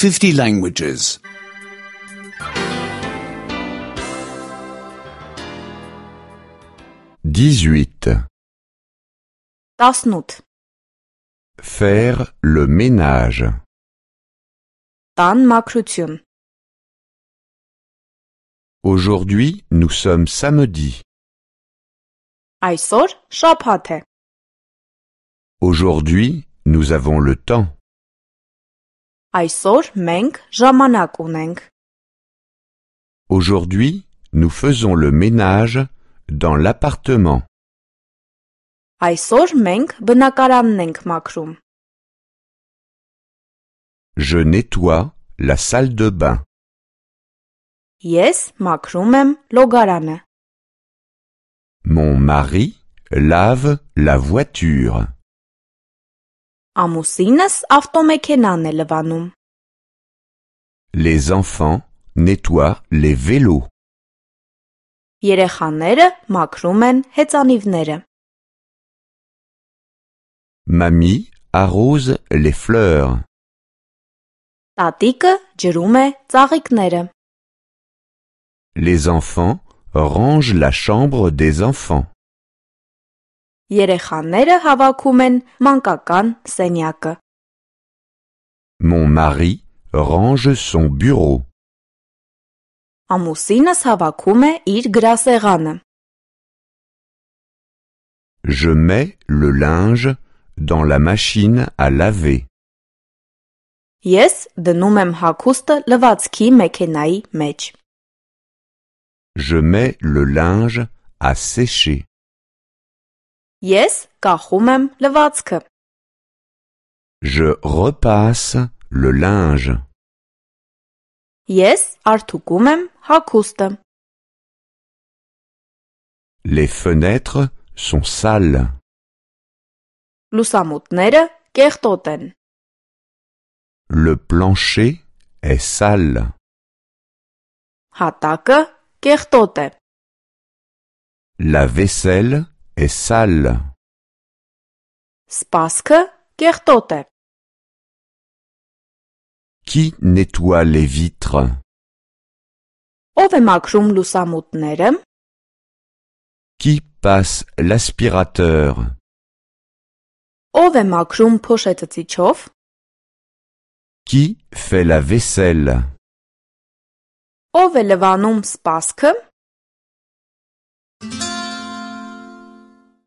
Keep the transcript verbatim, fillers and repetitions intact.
fifty languages. dix-huit. տասնութ Faire le ménage. տան մաքրություն Aujourd'hui, nous sommes samedi. այսօր շաբաթ է Aujourd'hui, nous avons le temps. այսօր մենք ժամանակ ունենք Aujourd'hui, nous faisons le ménage dans l'appartement. այսօր մենք բնակարանն ենք մաքրում Je nettoie la salle de bain. ես մաքրում եմ լոգարանը Mon mari lave la voiture. ամուսինս ավտոմեքենան է լվանում Les enfants nettoient les vélos. երեխաները մաքրում են հեծանիվները Mamie arrose les fleurs. տատիկը ջրում է ծաղիկները Les enfants rangent la chambre des enfants. երեխաները հավաքում են մանկական սենյակը Mon mari range son bureau. ամուսինս հավաքում է իր գրասեղանը Je mets le linge dans la machine à laver. ես դնում եմ հագուստը լվացքի մեքենայի մեջ Je mets le linge à sécher. ես կախում եմ լվացքը Je repasse le linge. ես արթուկում եմ հագուստը Les fenêtres sont sales. լուսամուտները կեղտոտ են Le plancher est sale. հատակը կեղտոտ է La vaisselle est sale. սպասքը կեղտոտ է Qui nettoie les vitres? ով է մաքրում լուսամուտները Qui passe l'aspirateur? ով է մաքրում փոշեցծիչով Qui fait la vaisselle? ով է լվանում սպասքը